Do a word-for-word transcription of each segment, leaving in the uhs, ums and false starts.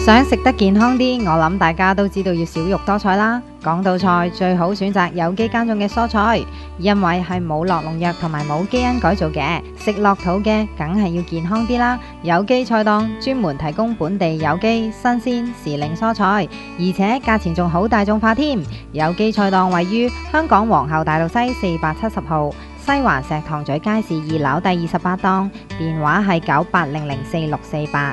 想食得健康啲，我諗大家都知道要少肉多菜啦。講到菜，最好選擇有機耕種嘅蔬菜，因為係冇落農藥同埋冇基因改造嘅，食落肚嘅梗係要健康啲啦。有機菜檔專門提供本地有機、新鮮、時令蔬菜，而且價錢仲好大眾化添。有機菜檔位於香港皇后大道西四百七十號，西環石塘咀街市二樓第二十八檔，電話係九八零零四六四八。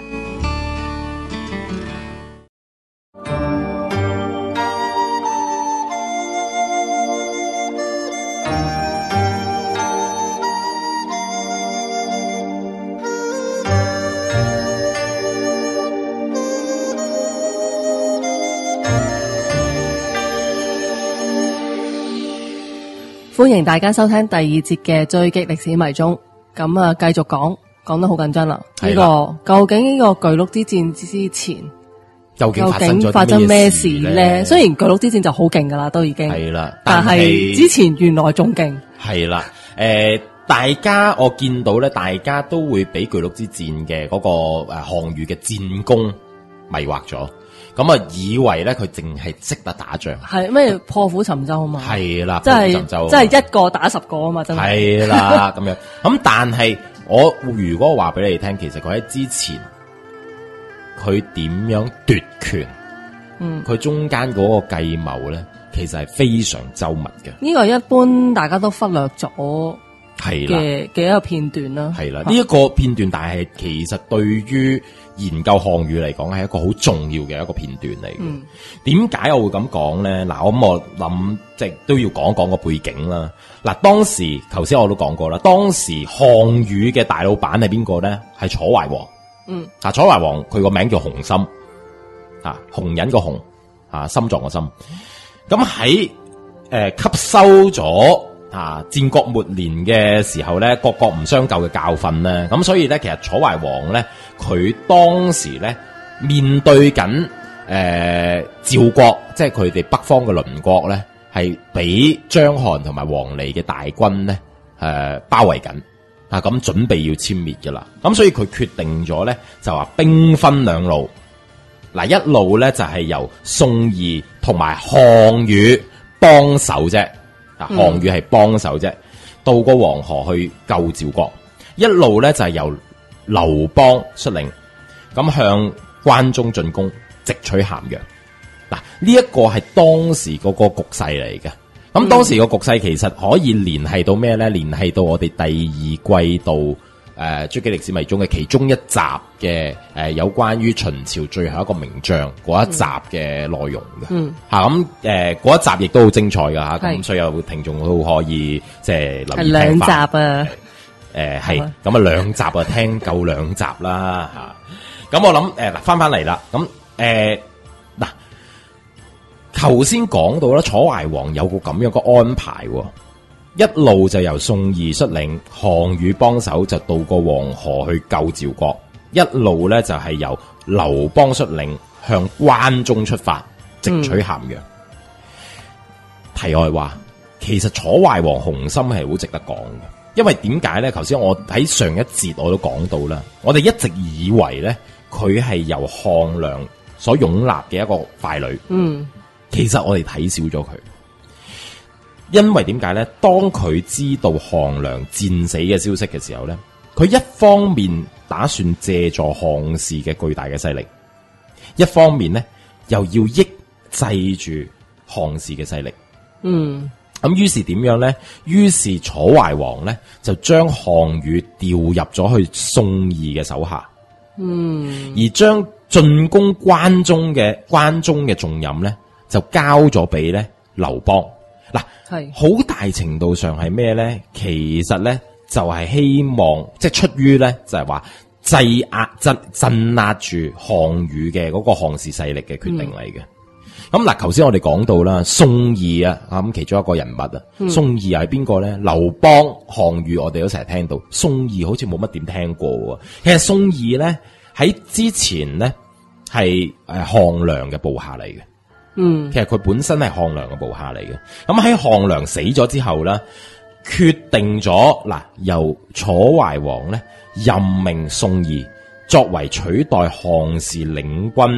歡迎大家收聽第二節嘅追擊歷史迷蹤。咁啊，繼續講，講得好緊張啦。呢個究竟呢個巨鹿之戰之前， 究竟發生咗發生咩事咧？雖然巨鹿之戰就好勁噶啦，都已經係啦，但係之前原來仲勁。係啦， 誒、呃，大家我見到咧，大家都會俾巨鹿之戰嘅嗰個誒項羽嘅戰功迷惑咗。咁啊，以為咧佢淨係識得打仗， 係咩破釜沉舟啊嘛？係啦， 真係真係一個打十個啊嘛，真係係啦咁樣。咁但係我如果話俾你哋聽，其實佢喺之前佢點樣奪權，嗯，佢中間嗰個計謀咧，其實係非常周密嘅。 呢個一般大家都忽略咗係嘅嘅一個片段啦。 係啦，呢一個片段，但係其實對於研究項羽嚟講係一個好重要嘅一個片段嚟嘅。點解我會咁講咧？嗱，咁我諗即係都要講講個背景啦。嗱，當時頭先我都講過啦，當時項羽嘅大老闆係邊個咧？係楚懷王。嗯，啊，楚懷王佢個名叫熊心，啊，熊人個熊，啊，心臟個心。咁喺誒吸收咗啊戰國末年嘅時候咧，各國唔相救嘅教訓咧，咁所以咧，其實楚懷王咧，佢當時咧面對緊誒趙國，即係佢哋北方嘅鄰國咧，係俾章邯同埋王離嘅大軍咧誒、呃、包圍緊，啊咁準備要殲滅噶啦，咁所以佢決定咗咧就話兵分兩路，嗱一路咧就係、是、由宋義同埋項羽幫手啫。項羽係幫手啫，渡過黃河去救趙國，一路咧就係、是、由劉邦率領，咁向關中進攻，直取咸陽。嗱，呢一個係當時嗰個局勢嚟嘅。咁當時個局勢其實可以聯繫到咩咧？聯繫到我哋第二季度誒追擊歷史迷蹤嘅其中一集嘅誒、呃、有關於秦朝最後一個名將嗰一集嘅內容嘅。嗯，吓咁誒嗰一集亦都好精彩噶吓，咁所以有聽眾都可以即係留意聽翻。兩集啊，誒係咁啊兩集啊聽夠兩集啦吓。咁我諗誒嗱翻翻嚟啦，咁誒嗱頭先講到啦，楚懷王有個咁樣嘅安排。一路就由宋義率領，項羽幫手就渡過黃河去救趙國，一路咧就係由劉邦率領向關中出發，直取咸陽。嗯、題外話，其實楚懷王熊心係好值得講嘅，因為點解咧？頭先我喺上一節我都講到啦，我哋一直以為咧佢係由項梁所擁立嘅一個傀儡，嗯，其實我哋睇少咗佢。因為點解咧？當佢知道項梁戰死嘅消息嘅時候咧，佢一方面打算借助項氏嘅巨大嘅勢力，一方面咧又要抑制住項氏嘅勢力。嗯，咁於是點樣咧？於是楚懷王咧就將項羽調入咗去宋義嘅手下。嗯，而將進攻關中嘅關中嘅重任咧就交咗俾咧劉邦。嗱，係好大程度上係咩咧？其實咧就係、是、希望，即係出於咧就係話制壓、鎮鎮壓住項羽嘅嗰個項氏勢力嘅決定嚟嘅。咁嗱、嗯，頭先我哋講到啦，宋義啊，咁其中一個人物啊，嗯、宋義係邊個咧？劉邦、項羽，我哋都成日聽到，宋義好似冇乜點聽過喎。其實宋義咧喺之前咧係誒項梁嘅部下嚟嘅。嗯，其實佢本身係項梁嘅部下嚟嘅，咁喺項梁死咗之後咧，決定咗嗱，由楚懷王咧任命宋義作為取代項氏領軍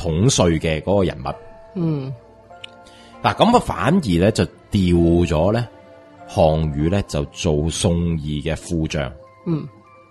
統帥嘅嗰個人物。 嗯， 嗱咁啊，反而咧就調咗咧項羽咧就做宋義嘅副將。 嗯，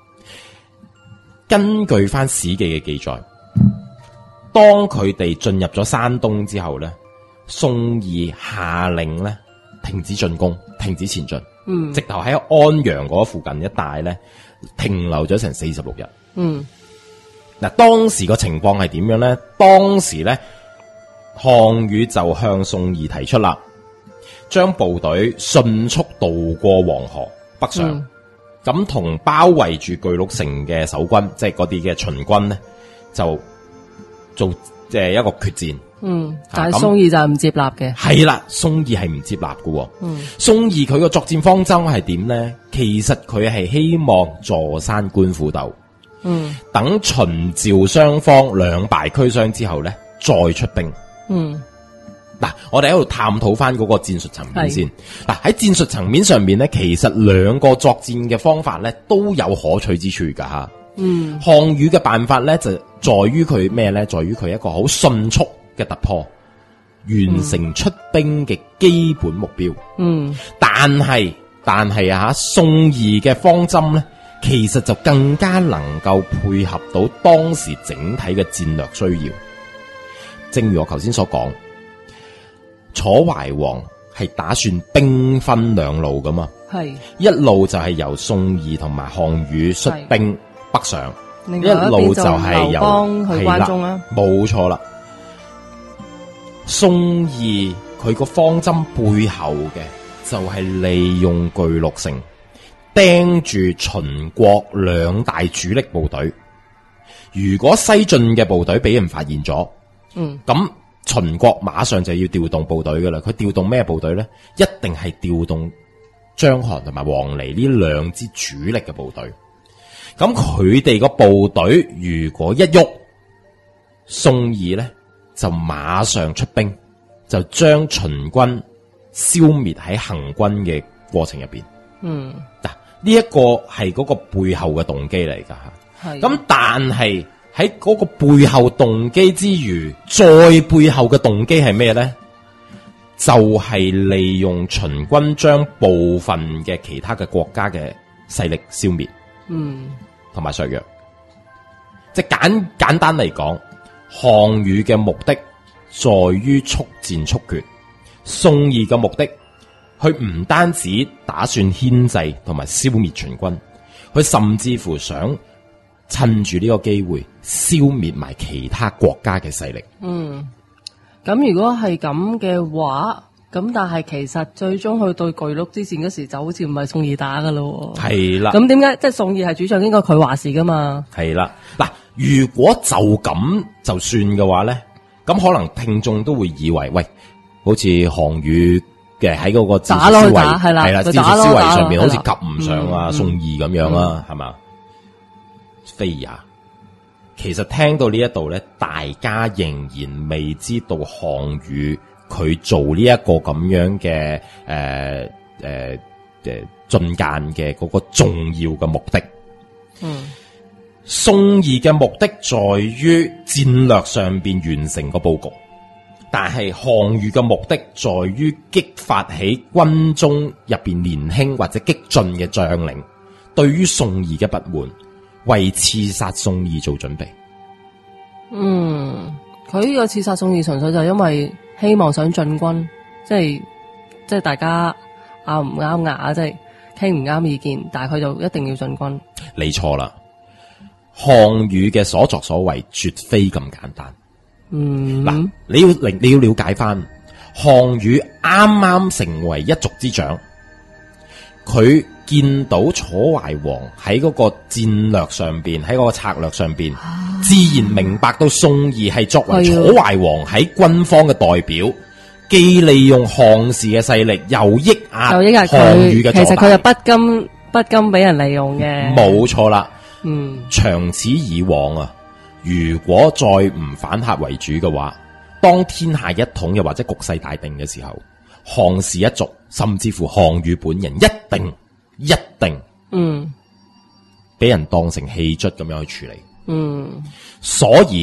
根據翻《史記》嘅記載，當佢哋進入咗山東之後咧，宋義下令咧停止進攻，停止前進。嗯，直頭喺安陽嗰附近一帶咧停留咗成四十六日。 嗯， 嗱，當時個情況係點樣咧？當時咧項羽就向宋義提出啦，將部隊迅速渡過黃河北上，咁同、嗯、包圍住巨鹿城嘅守軍，即係嗰啲嘅秦軍咧，就做即係一個決戰。 嗯，但係宋義就唔接納嘅。 係啦，宋義係唔接納嘅。 嗯， 宋義佢個作戰方針係點咧？其實佢係希望坐山觀虎鬥。嗯，等秦趙雙方兩敗俱傷之後咧，再出兵。嗯，嗱，我哋喺度探討翻嗰個戰術層面先。嗱，喺戰術層面上面咧，其實兩個作戰嘅方法咧都有可取之處噶吓。嗯，項羽嘅辦法咧就在於佢咩咧？在於佢一個好迅速嘅突破，完成出兵嘅基本目標。嗯，但係但係啊，宋義嘅方針咧，其實就更加能夠配合到當時整體嘅戰略需要。正如我頭先所講，楚懷王係打算兵分兩路噶嘛，係一路就係由宋義同埋項羽率兵北上，一路就係由去關中啦，冇錯啦。宋義佢個方針背後嘅就係利用巨鹿城盯住秦國兩大主力部隊，如果西進嘅部隊俾人發現咗，嗯，咁秦國馬上就要調動部隊噶啦。佢調動咩部隊咧？一定係調動章邯同埋王離呢兩支主力嘅部隊。咁佢哋個部隊如果一喐，宋義咧就馬上出兵，就將秦軍消滅喺行軍嘅過程入邊。嗯，嗱，呢一個係嗰個背後嘅動機嚟噶吓。係。咁但係喺嗰個背後動機之餘，再背後嘅動機係咩咧？就係、是、利用秦軍將部分嘅其他嘅國家嘅勢力消滅，嗯，同埋削弱。即係簡簡單嚟講，項羽嘅目的在於速戰速決，宋義嘅目的，佢唔單止打算牽制同埋消滅秦軍，佢甚至乎想趁住呢個機會消滅埋其他國家嘅勢力。嗯， 咁如果係咁嘅話，咁但係其實最終去對巨鹿之戰嗰時，就好似唔係宋義打噶咯。係啦，咁點解即係宋義係主將，應該佢話事噶嘛？係啦，嗱，如果就咁就算嘅話咧，咁可能聽眾都會以為，喂，好似項羽嘅喺嗰個戰術思維係啦，係啦，戰術思維上面好似及唔上啊宋義咁樣啊，係嘛？非也，其實聽到呢一度咧，大家仍然未知道項羽佢做呢一個咁樣嘅誒誒誒進諫嘅嗰個重要嘅目的。嗯，宋義嘅目的在於戰略上邊完成個布局，但係項羽嘅目的在於激發起軍中入邊年輕或者激進嘅將領對於宋義嘅不滿，為刺殺宋義做準備。嗯，佢呢個刺殺宋義純粹就因為希望想進軍，即係即係大家拗唔啱牙，即係傾唔啱意見，但係佢就一定要進軍。你錯啦，項羽嘅所作所為絕非咁簡單。嗯，嗱，你要你要了解翻，項羽啱啱成為一族之長，佢見到楚懷王喺嗰個戰略上邊，喺嗰個策略上邊，啊、自然明白到宋義係作為楚懷王喺軍方嘅代表，既利用項氏嘅勢力，又抑壓項羽嘅。其實佢就不甘不甘俾人利用嘅。冇錯啦。嗯，長此以往啊，如果再唔反客為主嘅話，當天下一統又或者局勢大定嘅時候，項氏一族甚至乎項羽本人一定。一定，嗯，俾人當成棄卒咁樣去處理，嗯，所以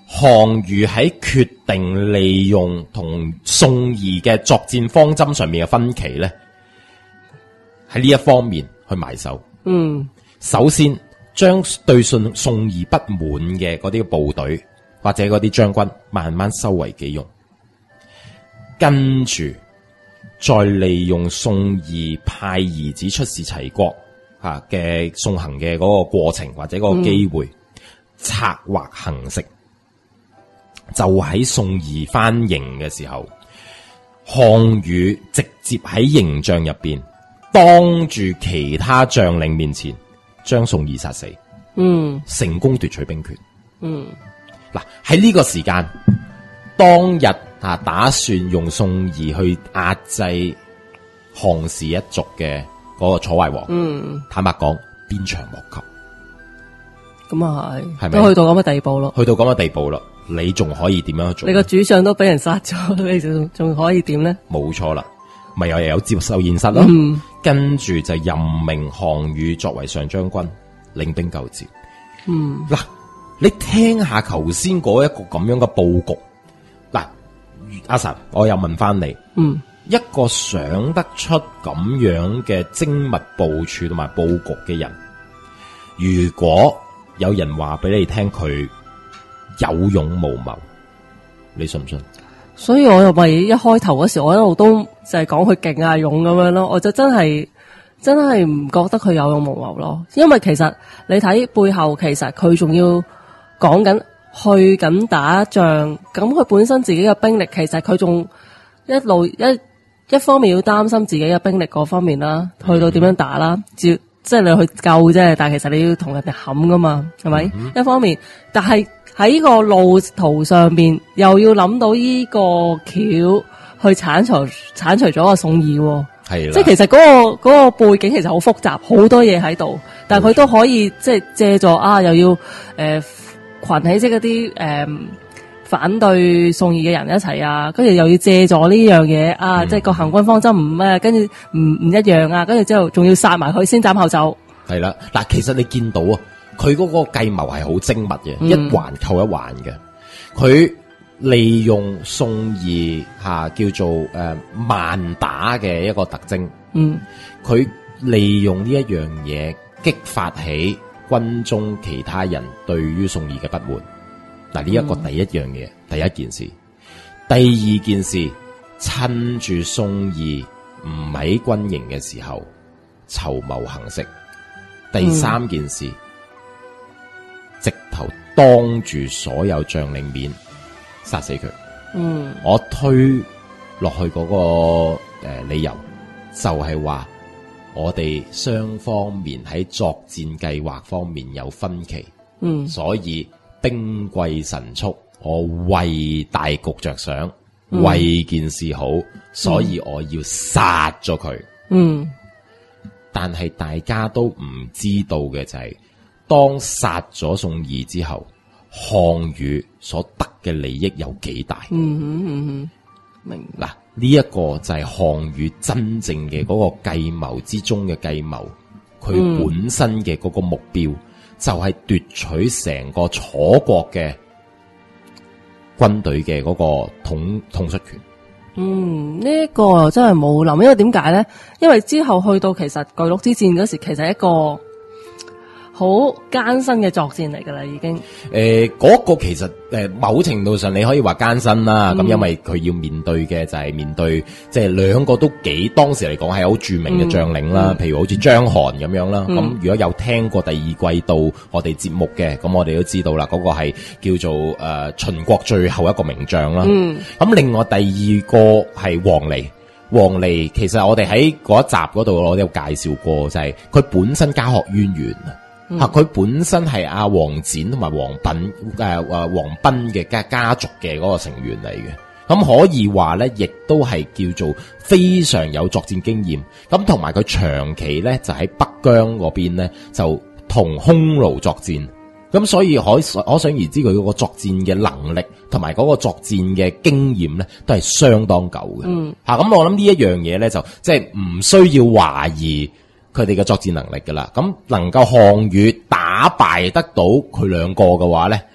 項羽喺決定利用同宋義嘅作戰方針上面嘅分歧咧，喺呢一方面去埋手。 嗯， 首先將對宋宋義不滿嘅嗰啲部隊或者嗰啲將軍慢慢收為己用，跟住再利用宋義派兒子出使齊國吓嘅送行嘅嗰個過程或者嗰個機會、嗯、策劃行食。就喺宋義翻營嘅時候，項羽直接喺營帳入邊當住其他將領面前將宋義殺死， 嗯， 成功奪取兵權。 嗯， 嗱喺呢個時間，當日啊打算用宋義去壓制項氏一族嘅嗰個楚懷王， 嗯， 坦白講，鞭長莫及。 咁啊係， 係咪都去到咁嘅地步咯？ 去到咁嘅地步咯，你仲可以點樣做？ 你個主將都俾人殺咗，你仲仲可以點咧？ 冇錯啦，咪又有接受現實咯。嗯、跟住就任命項羽作為上將軍，領兵救趙。 嗯， 嗱，你聽下頭先嗰一個咁樣嘅布局。嗱，阿 Sir，我又問翻你， 嗯， 一個想得出咁樣嘅精密部署同埋布局嘅人，如果有人話俾你聽佢有勇無謀，你信唔信？ 所以我又咪一開頭嗰時，我一路都就係講佢勁啊勇咁樣咯，我就真係真係唔覺得佢有勇無謀咯。因為其實你睇背後，其實佢仲要講緊去緊打仗，咁佢本身自己嘅兵力，其實佢仲一路一一方面要擔心自己嘅兵力嗰方面啦，去到點樣打啦，照。即係你去救啫，但係其實你要同人哋冚噶嘛，係咪？嗯、一方面，但係喺個路途上邊又要諗到呢個橋去鏟除鏟除咗個宋義， 係啦。 即係其實嗰、嗰個、嗰個背景其實好複雜，好多嘢喺度，但係佢都可以即係借助啊，又要誒、呃、群起即係嗰啲誒反對宋義嘅人一齊啊，跟住又要借助呢樣嘢啊，嗯、即係個行軍方針唔咩，跟住唔唔一樣啊，跟住之後仲要殺埋佢先斬後奏。係啦，嗱，其實你見到啊，佢嗰個計謀係好精密嘅，嗯、一環扣一環嘅。佢利用宋義吓、啊、叫做誒、呃、慢打嘅一個特徵，嗯，佢利用呢一樣嘢激發起軍中其他人對於宋義嘅不滿。嗱，呢一個第一樣嘢，嗯、第一件事，第二件事，趁住宋義唔喺軍營嘅時候籌謀行色，第三件事，嗯、直頭當住所有將領面殺死佢。嗯，我推落去嗰、那個誒、呃、理由就係話，我哋雙方面喺作戰計劃方面有分歧。嗯，所以。兵貴神速，我為大局着想，嗯、為件事好，所以我要殺咗佢。嗯，但係大家都唔知道嘅就係、是，當殺咗宋義之後，項羽所得嘅利益有幾大？嗯哼嗯哼，明嗱呢一個就係項羽真正嘅嗰個計謀之中嘅計謀，佢本身嘅嗰個目標。嗯就係奪取成個楚國嘅軍隊嘅嗰個統統率權。嗯，呢、這、一個真係冇諗，因為點解咧？因為之後去到其實巨鹿之戰嗰時，其實係一個好艱辛嘅作戰嚟噶啦，已經。誒、呃，嗰、那個其實誒、呃，某程度上你可以話艱辛啦。咁、嗯、因為佢要面對嘅就係面對，即係兩個都幾當時嚟講係好著名嘅將領啦。嗯嗯、譬如好似章邯咁樣啦。咁、嗯、如果有聽過第二季度我哋節目嘅，咁我哋都知道啦，嗰、那個係叫做誒、呃、秦國最後一個名將啦。咁、嗯、另外第二個係王離。王離其實我哋喺嗰一集嗰度我都有介紹過，就係、是、佢本身家學淵源啊。吓，佢、嗯、本身係阿王翦同埋王賁誒誒王賁嘅家家族嘅嗰個成員嚟嘅，咁可以話咧，亦都係叫做非常有作戰經驗。咁同埋佢長期咧就喺北疆嗰邊咧就同匈奴作戰，咁所以可可想而知佢嗰個作戰嘅能力同埋嗰個作戰嘅經驗咧都係相當久嘅。嗯，吓咁、啊、我諗呢一樣嘢咧就即係唔需要懷疑佢哋嘅作戰能力噶啦，咁能夠項羽打敗得到佢兩個嘅話咧，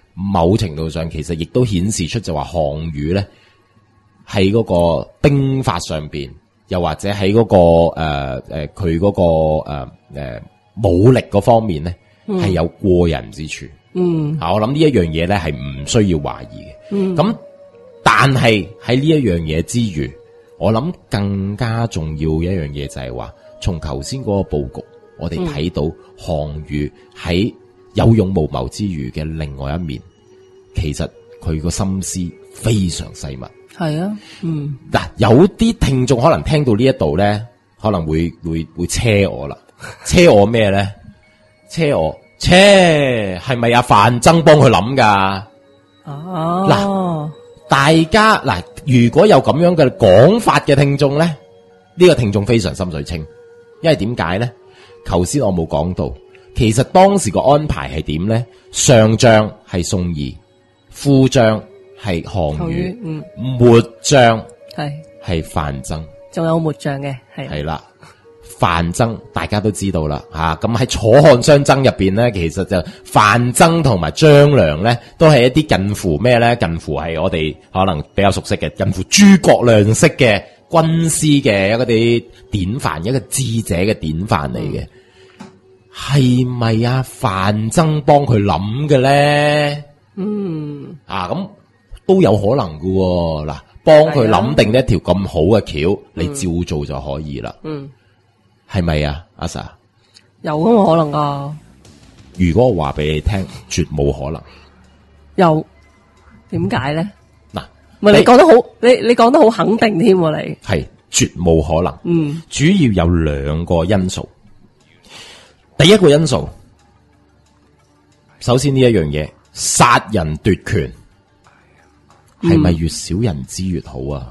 某程度上其實亦都顯示出就話項羽咧喺嗰個兵法上邊，又或者喺嗰、嗰個誒誒佢嗰個誒誒、呃、武力嗰方面咧係、嗯、有過人之處。嗯，啊，我諗呢一樣嘢咧係唔需要懷疑嘅。嗯，咁但係喺呢一樣嘢之餘，我諗更加重要嘅一樣嘢就係話，從頭先嗰個布局，我哋睇到項羽喺有勇無謀之餘嘅另外一面，其實佢個心思非常細密。係啊，嗯。嗱，有啲聽眾可能聽到呢一度咧，可能會會會車我啦，車我咩咧？車我，車係咪阿范增幫佢諗噶？哦，嗱，大家嗱，如果有咁樣嘅講法嘅聽眾咧，呢、呢個聽眾非常心水清，因為點解咧？頭先我冇講到。其實當時個安排係點咧？上將係宋義，副將係項羽，嗯，末將係係范增，仲有末將嘅係係啦。范增大家都知道啦，吓，咁喺楚漢相爭入邊咧，其實就范增同埋張良咧，都係一啲近乎咩咧？近乎係我哋可能比較熟悉嘅，近乎諸葛亮式嘅軍師嘅一個啲典範，一個智者嘅典範嚟嘅。係咪啊？范增幫佢諗嘅咧？嗯，啊，咁都有可能噶喎。嗱，幫佢諗定一條咁好嘅橋，你照做就可以啦。嗯，係咪啊，阿 Sa？ 有咁嘅可能啊？ 如果我話俾你聽，絕冇可能。 有，點解咧？嗱， 唔係你講得好，你你講得好肯定添，你係絕冇可能。嗯，主要有兩個因素。第一個因素，首先呢一樣嘢，殺人奪權係咪越少人知越好啊？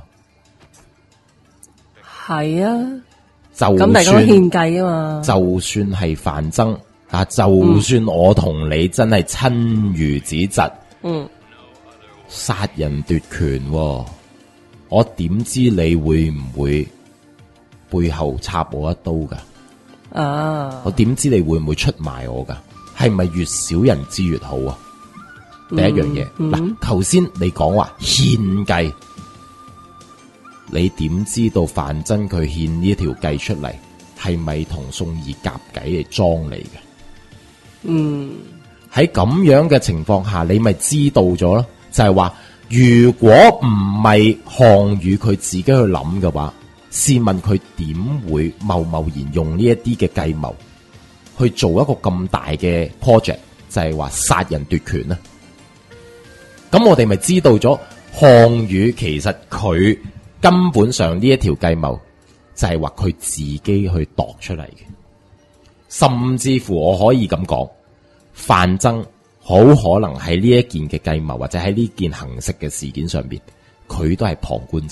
係啊， 就咁大家獻計啊嘛。 就算係范增啊，就算我同你真係親如子侄，嗯，殺人奪權，啊，我點知你會唔會背後插我一刀噶？啊！我點知你會唔會出賣我噶？係咪越少人知越好啊？第一樣嘢，嗱，頭先你講話獻計，你點知道范增佢獻呢條計出嚟係咪同宋義夾計嚟裝你嘅？嗯，喺咁樣嘅情況下，你咪知道咗咯，就係話如果唔係項羽佢自己去諗嘅話。試問佢點會貿貿然用呢一啲嘅計謀去做一個咁大嘅 project， 就係話殺人奪權呢？咁我哋咪知道咗項羽其實佢根本上呢一條計謀就係話佢自己去度出嚟嘅，甚至乎我可以咁講，范增好可能喺呢一件嘅計謀或者喺呢件行刺嘅事件上邊，佢都係旁觀者。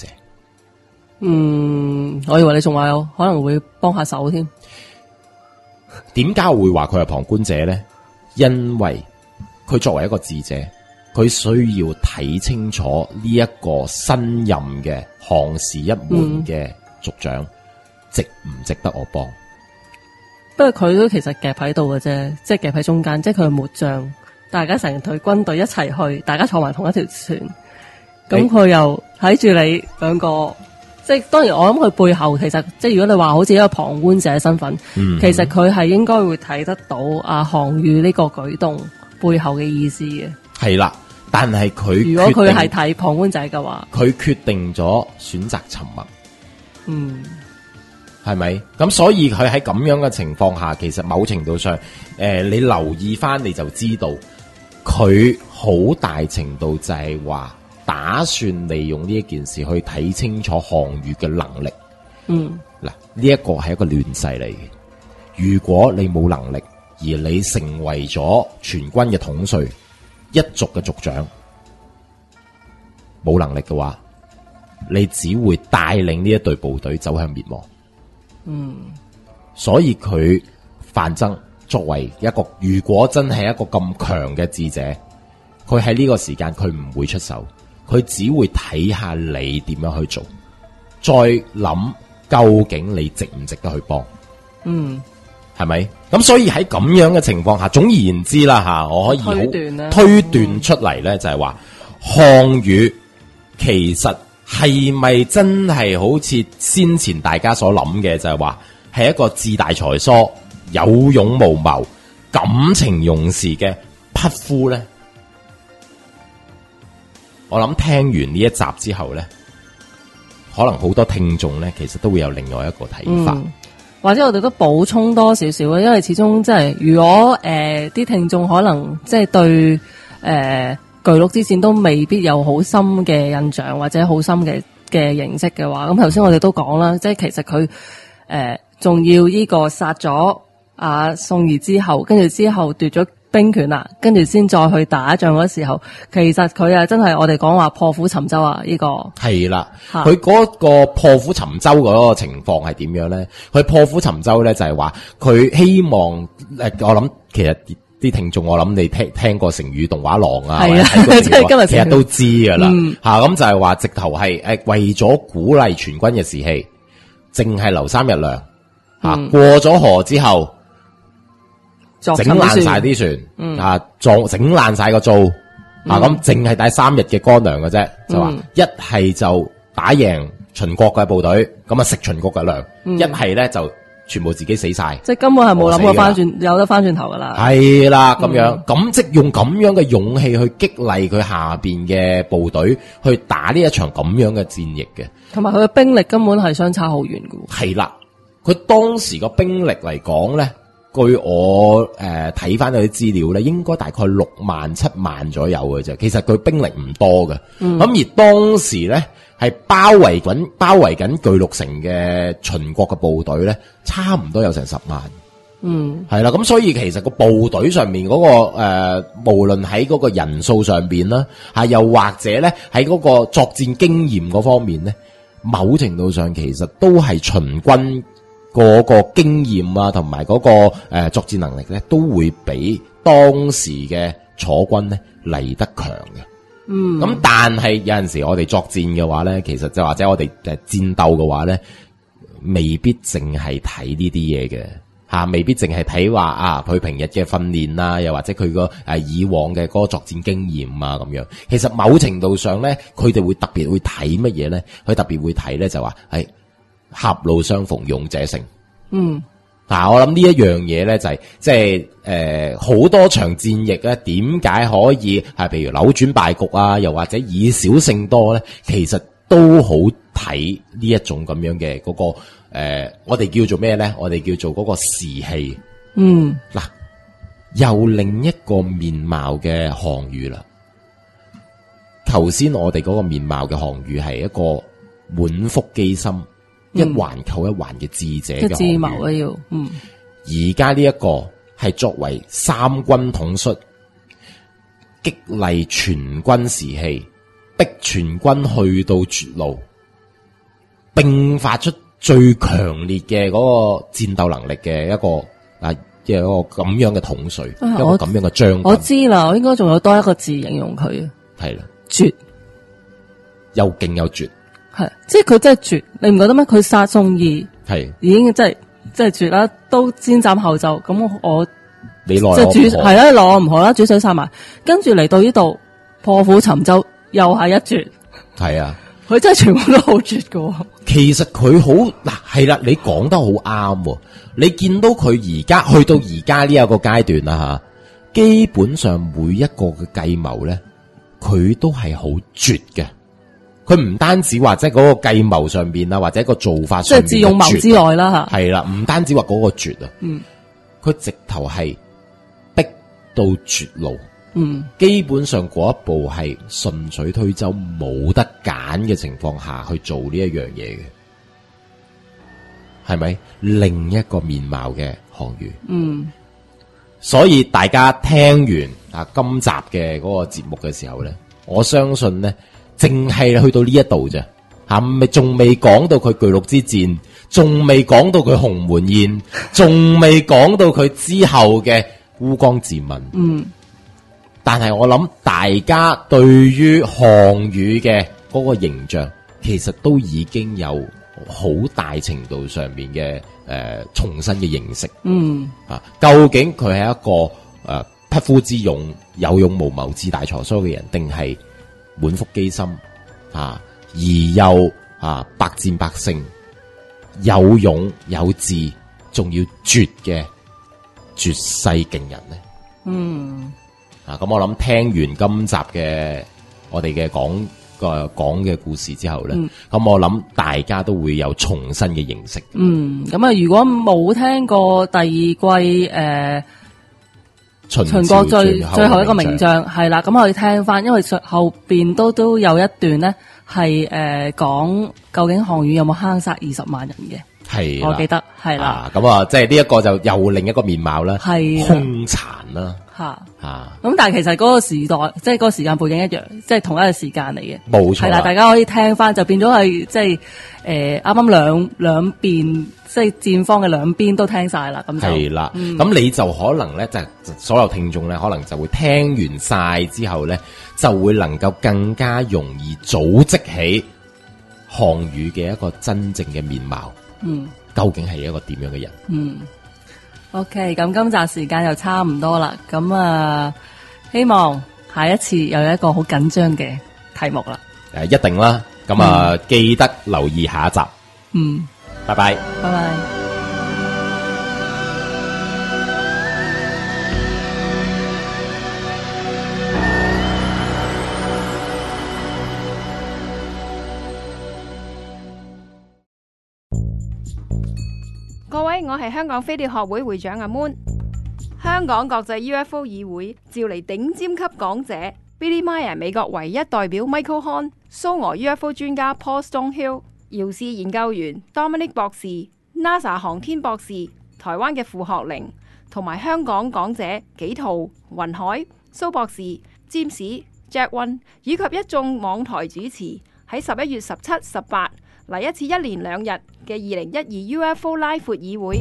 嗯，我以為你仲話有可能會幫下手添。 點解會話佢係旁觀者咧？因為佢作為一個智者，佢需要睇清楚呢一個新任嘅項氏一門嘅族長、嗯、值唔值得我幫。 不過佢都其實夾喺度嘅啫，即係夾喺中間，即係佢係末將，大家成隊軍隊一齊去，大家坐埋同一條船，咁佢又睇住你兩個。即係當然，我諗佢背後其實，即係如果你話好似一個旁觀者嘅身份，嗯、其實佢係應該會睇得到阿項羽呢個舉動背後嘅意思嘅。 係啦，但係佢如果佢係睇旁觀者嘅話， 佢決定咗選擇沉默。 嗯， 係咪？咁所以佢喺咁樣嘅情況下，其實某程度上，誒、呃，你留意翻你就知道，佢好大程度就係話。打算利用呢一件事去睇清楚項羽嘅能力。嗯，嗱，呢一個係一個亂世嚟嘅。如果你冇能力，而你成為咗全軍嘅統帥，一族嘅族長，冇能力嘅話，你只會帶領呢一隊部隊走向滅亡。嗯，所以佢范增作為一個，如果真係一個咁強嘅智者，佢喺呢個時間佢唔會出手。佢只會睇下你點樣去做，再諗究竟你值唔值得去幫。嗯， 係咪？咁所以喺咁樣嘅情況下，總而言之啦吓，我可以好推斷推斷出嚟咧，就係話項羽其實係咪真係好似先前大家所諗嘅，就係話係一個志大才疏、有勇無謀、感情用事嘅匹夫咧？我諗聽完呢一集之後咧，可能好多聽眾咧，其實都會有另外一個睇法。 嗯，或者我哋都補充多少少啊，因為始終即係如果誒啲、呃、聽眾可能即係對誒、呃、巨鹿之戰都未必有好深嘅印象或者好深嘅嘅認識嘅話，咁頭先我哋都講啦，即係其實佢誒仲要呢個殺咗阿宋義之後，跟住之後奪咗兵權啦，跟住先再去打仗嗰時候，其實佢啊真係我哋講話破釜沉舟啊！呢、這個係啦，佢嗰個破釜沉舟嗰個情況係點樣咧？佢破釜沉舟咧就係話佢希望誒，我諗其實啲聽眾我諗你聽聽過成語動畫廊啊，係啊，即係今日其實都知噶啦吓，咁、嗯、就係話直頭係誒為咗鼓勵全軍嘅士氣，淨係留三日糧吓、嗯，過咗河之後。整爛晒啲船，嗯、啊，撞整爛晒個灶、嗯，啊，咁淨係帶三日嘅乾糧嘅啫，就話一係就打贏秦國嘅部隊，咁啊食秦國嘅糧，一係咧就全部自己死晒，即係根本係冇諗過翻轉，有得翻轉頭噶啦。係啦，咁樣，咁、嗯、即用咁樣嘅勇氣去激勵佢下邊嘅部隊去打呢一場咁樣嘅戰役嘅，同埋佢嘅兵力根本係相差好遠嘅。係啦，佢當時個兵力嚟講咧。據我誒睇翻嗰啲資料咧，應該大概六萬七萬左右嘅啫。其實佢兵力唔多嘅，咁、嗯、而當時咧係包圍緊包圍緊巨鹿城嘅秦國嘅部隊咧，差唔多有成十萬。嗯，係啦，咁所以其實個部隊上面嗰、那個誒、呃，無論喺嗰個人數上邊啦，吓又或者咧喺嗰個作戰經驗嗰方面咧，某程度上其實都係秦軍。嗰個經驗啊，同埋嗰個誒、呃、作戰能力咧，都會比當時嘅楚軍咧嚟得強嘅。嗯，咁但係有陣時我哋作戰嘅話咧，其實就或者我哋誒戰鬥嘅話咧，未必淨係睇呢啲嘢嘅吓，未必淨係睇話啊佢平日嘅訓練啊，又或者佢個誒以往嘅嗰個作戰經驗啊咁樣。其實某程度上咧，佢哋會特別會睇乜嘢咧？佢特別會睇咧就話係。狹路相逢勇者勝。嗯，嗱、啊，我諗呢一樣嘢咧就係即係誒好多場戰役咧，點解可以係譬如扭轉敗局啊，又或者以少勝多咧？其實都好睇呢一種咁樣嘅嗰、那個誒、呃，我哋叫做咩咧？我哋叫做嗰個士氣。嗯，嗱、啊，又另一個面貌嘅項羽啦。頭先我哋嗰個面貌嘅項羽係一個滿腹機心。一環扣一環嘅智者嘅，即係智謀啊要，嗯。而家呢一個係作為三軍統帥，激勵全軍士氣，逼全軍去到絕路，並發出最強烈嘅嗰個戰鬥能力嘅一個啊，即係一個咁樣嘅統帥，啊、一個咁樣嘅將軍。我知啦，我應該仲有多一個字形容佢啊，係啦，絕，又勁又絕。係，即係佢真係絕，你唔覺得咩？佢殺宋義，係已經真係真係絕啦，都先斬後奏。咁我你來即係主係啦，攞唔好啦，主水殺埋，跟住嚟到呢度破釜沉舟，又係一絕。係啊，佢真係全部都好絕噶。其實佢好嗱，係啦，你講得好啱。你見到佢而家去到而家呢一個階段啦吓，基本上每一個嘅計謀咧，佢都係好絕嘅。佢唔單止話即係嗰個計謀上邊啊，或者個做法上邊，即係智勇謀之外啦吓。係啦，唔單止話嗰個絕啊，嗯，佢直頭係逼到絕路，嗯，基本上嗰一步係順水推舟，冇得揀嘅情況下去做呢一樣嘢嘅，係咪？另一個面貌嘅項羽，嗯，所以大家聽完啊今集嘅嗰個節目嘅時候咧，我相信咧。淨係去到呢一度啫，吓咪仲未講到佢巨鹿之戰，仲未講到佢鴻門宴，仲未講到佢之後嘅烏江自刎。嗯，但係我諗大家對於項羽嘅嗰個形象，其實都已經有好大程度上面嘅呃、重新嘅認識。 嗯啊，究竟佢係一個誒、呃、匹夫之勇、有勇無謀、志大才疏嘅人，定係滿腹機心啊，而又啊百戰百勝、有勇有志，仲要絕嘅絕世勁人呢？ 嗯啊，咁我諗聽完今集嘅我哋嘅講個講嘅故事之後咧，咁、嗯、我諗大家都會有重新嘅認識。 嗯，咁啊，如果冇聽過第二季誒、呃、秦國最最後一個名將係啦，咁可以聽翻，因為後邊都都有一段咧係誒講究竟項羽有冇坑殺二十萬人嘅。係，我記得係啦。 咁啊，即係呢一個就又另一個面貌啦，係兇殘啦， 吓吓。咁但係其實嗰個時代，即係嗰個時間背景一樣，即係同一個時間嚟嘅。 冇錯。係啦， 大家可以聽翻，就變咗係即係誒，啱啱兩兩邊，即係戰方嘅兩邊都聽晒啦。咁就係啦。咁、嗯、你就可能咧，就所有聽眾咧，可能就會聽完晒之後咧，就會能夠更加容易組織起項羽嘅一個真正嘅面貌。嗯，究竟係一個點樣嘅人？ 嗯 ，OK， 咁今集時間又差唔多啦，咁啊，希望下一次又有一個好緊張嘅題目啦。 誒，一定啦，咁啊、嗯，記得留意下一集。 嗯， 拜拜， 拜拜。 各位，我係香港飛碟學會會長阿 Moon。香港國際 U F O 議會召嚟頂尖級講者 Billy Meyer， 美國唯一代表 Michael Hahn， 蘇俄 U F O 專家 Paul Stonehill， 姚氏研究員 Dominic 博士， NASA 航天博士台灣嘅傅學玲，同埋香港講者紀陶、雲海、蘇博士、詹士、Jack One， 以及一眾網台主持喺十一月十七、十八嚟一次一連兩日嘅二零一二 U F O 拉闊議會，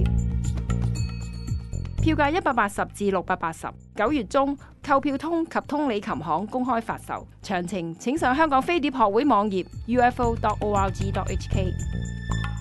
票價一百八十至六百八十，九月中購票通及通利琴行公開發售，詳情請上香港飛碟學會網頁 U F O dot org dot H K。